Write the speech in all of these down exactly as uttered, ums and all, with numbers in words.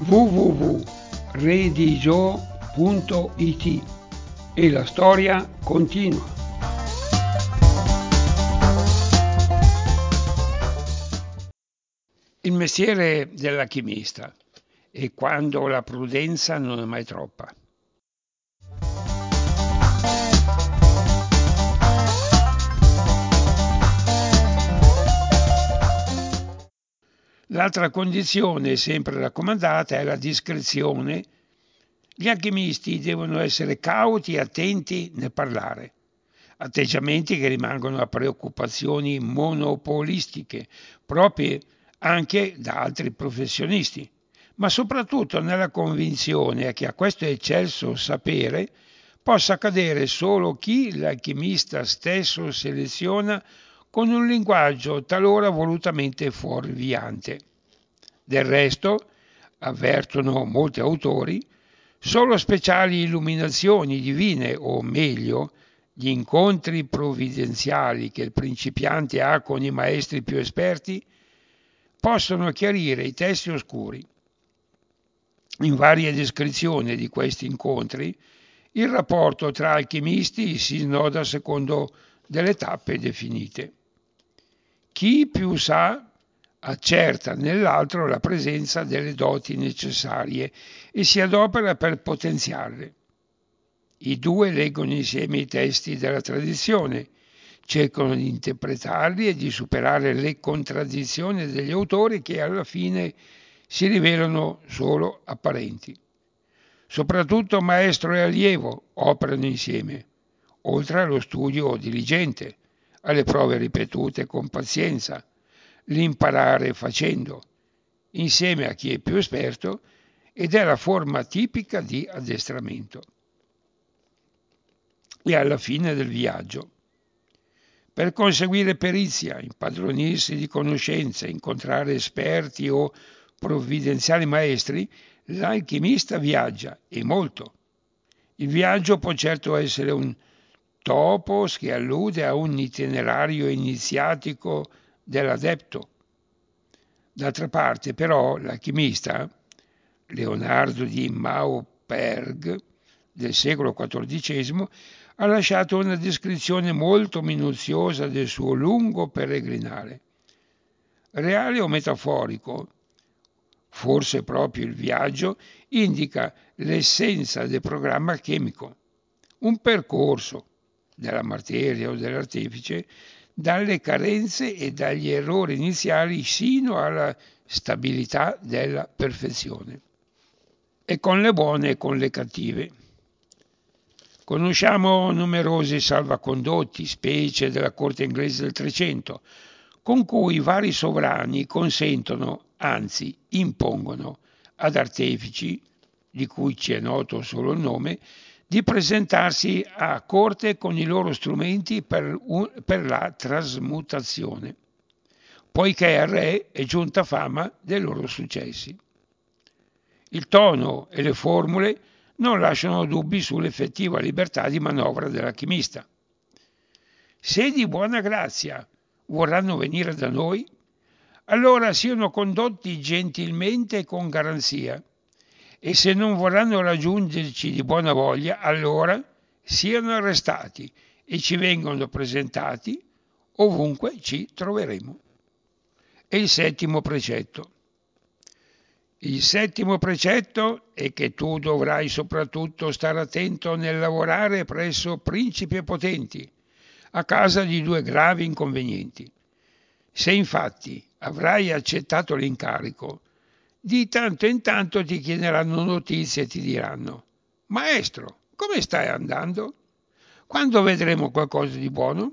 w w w punto redigio punto i t e la storia continua. Il mestiere dell'alchimista e quando la prudenza non è mai troppa. L'altra condizione sempre raccomandata è la discrezione. Gli alchimisti devono essere cauti e attenti nel parlare, atteggiamenti che rimangono a preoccupazioni monopolistiche, proprie anche da altri professionisti, ma soprattutto nella convinzione che a questo eccelso sapere possa accadere solo chi l'alchimista stesso seleziona con un linguaggio talora volutamente fuorviante. Del resto, avvertono molti autori, solo speciali illuminazioni divine, o meglio, gli incontri provvidenziali che il principiante ha con i maestri più esperti, possono chiarire i testi oscuri. In varie descrizioni di questi incontri, il rapporto tra alchimisti si snoda secondo delle tappe definite. Chi più sa accerta nell'altro la presenza delle doti necessarie e si adopera per potenziarle. I due leggono insieme i testi della tradizione, cercano di interpretarli e di superare le contraddizioni degli autori che alla fine si rivelano solo apparenti. Soprattutto maestro e allievo operano insieme, oltre allo studio diligente, alle prove ripetute con pazienza, l'imparare facendo, insieme a chi è più esperto, ed è la forma tipica di addestramento. E alla fine del viaggio, per conseguire perizia, impadronirsi di conoscenze, incontrare esperti o provvidenziali maestri, l'alchimista viaggia, e molto. Il viaggio può certo essere un topos che allude a un itinerario iniziatico dell'adepto. D'altra parte, però, l'alchimista, Leonardo di Mauperg, del secolo quattordicesimo, ha lasciato una descrizione molto minuziosa del suo lungo peregrinare. Reale o metaforico, forse proprio il viaggio indica l'essenza del programma alchemico, un percorso della materia o dell'artefice dalle carenze e dagli errori iniziali sino alla stabilità della perfezione, e con le buone e con le cattive. Conosciamo numerosi salvacondotti, specie della corte inglese del Trecento, con cui vari sovrani consentono, anzi impongono, ad artefici, di cui ci è noto solo il nome, di presentarsi a corte con i loro strumenti per, un, per la trasmutazione, poiché al re è giunta fama dei loro successi. Il tono e le formule non lasciano dubbi sull'effettiva libertà di manovra dell'alchimista. Se di buona grazia vorranno venire da noi, allora siano condotti gentilmente e con garanzia, e se non vorranno raggiungerci di buona voglia, allora siano arrestati e ci vengono presentati ovunque ci troveremo. E il settimo precetto. Il settimo precetto è che tu dovrai soprattutto stare attento nel lavorare presso principi e potenti, a causa di due gravi inconvenienti. Se infatti avrai accettato l'incarico, di tanto in tanto ti chiederanno notizie e ti diranno: «Maestro, come stai andando? Quando vedremo qualcosa di buono?»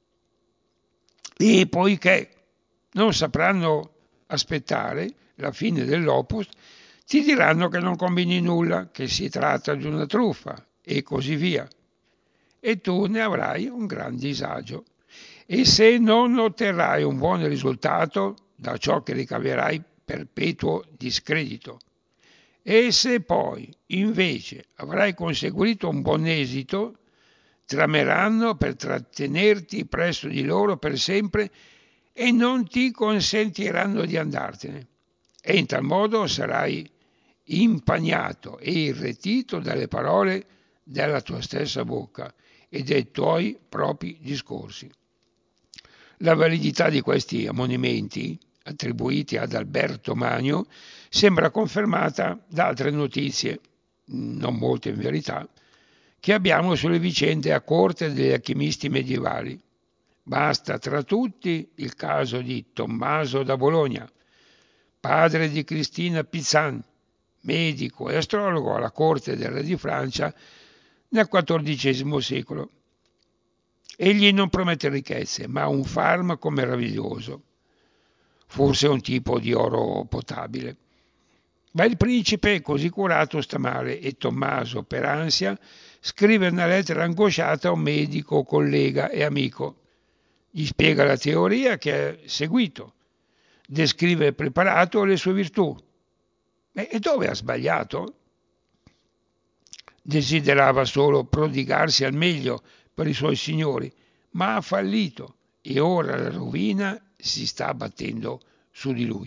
E poiché non sapranno aspettare la fine dell'opus, ti diranno che non combini nulla, che si tratta di una truffa e così via. E tu ne avrai un gran disagio. E se non otterrai un buon risultato, da ciò che ricaverai perpetuo discredito. E se poi, invece, avrai conseguito un buon esito, trameranno per trattenerti presso di loro per sempre e non ti consentiranno di andartene. E in tal modo sarai impagnato e irretito dalle parole della tua stessa bocca e dei tuoi propri discorsi. La validità di questi ammonimenti, attribuiti ad Alberto Magno, sembra confermata da altre notizie, non molte in verità, che abbiamo sulle vicende a corte degli alchimisti medievali. Basta tra tutti il caso di Tommaso da Bologna, padre di Cristina Pizzan, medico e astrologo alla corte del re di Francia nel quattordicesimo secolo. Egli non promette ricchezze, ma un farmaco meraviglioso, forse un tipo di oro potabile. Ma il principe, così curato, sta male e Tommaso, per ansia, scrive una lettera angosciata a un medico, collega e amico. Gli spiega la teoria che ha seguito, descrive il preparato e le sue virtù. E dove ha sbagliato? Desiderava solo prodigarsi al meglio per i suoi signori, ma ha fallito e ora la rovina si sta abbattendo su di lui.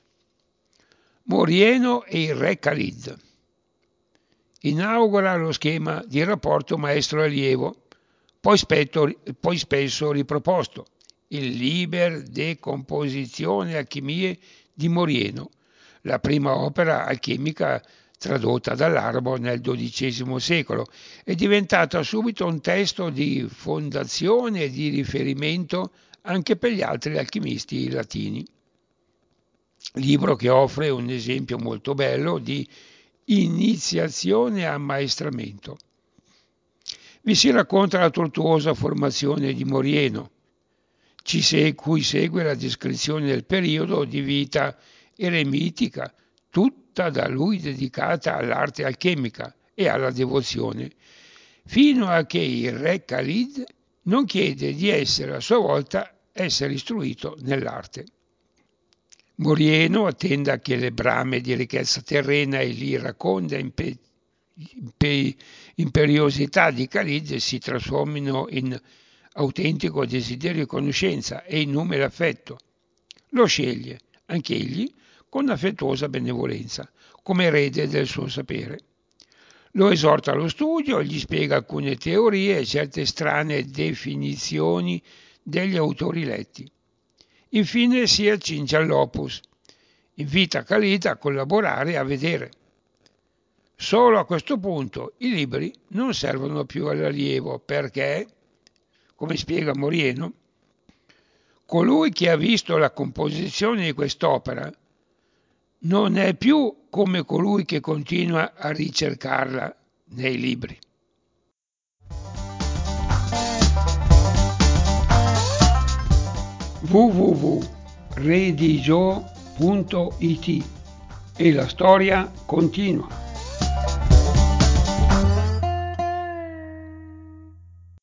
Morieno e il re Khalid. Inaugura lo schema di rapporto maestro-allievo, poi, spetto, poi spesso riproposto, il Liber de Composizione Alchimie di Morieno, la prima opera alchimica tradotta dall'arabo nel dodicesimo secolo, è diventata subito un testo di fondazione e di riferimento anche per gli altri alchimisti latini. Libro che offre un esempio molto bello di iniziazione e ammaestramento. Vi si racconta la tortuosa formazione di Morieno, ci se, cui segue la descrizione del periodo di vita eremitica, tutta da lui dedicata all'arte alchemica e alla devozione, fino a che il re Khalid non chiede di essere a sua volta essere istruito nell'arte. Morieno attenda che le brame di ricchezza terrena e l'iraconda impe- impe- imperiosità di Khalid si trasformino in autentico desiderio di conoscenza e inumile affetto. Lo sceglie, anch'egli, con affettuosa benevolenza, come erede del suo sapere. Lo esorta allo studio, gli spiega alcune teorie e certe strane definizioni degli autori letti. Infine si accinge all'opus, invita Khalid a collaborare e a vedere. Solo a questo punto i libri non servono più all'allievo perché, come spiega Morieno, colui che ha visto la composizione di quest'opera non è più come colui che continua a ricercarla nei libri. w w w punto redigio punto it e la storia continua.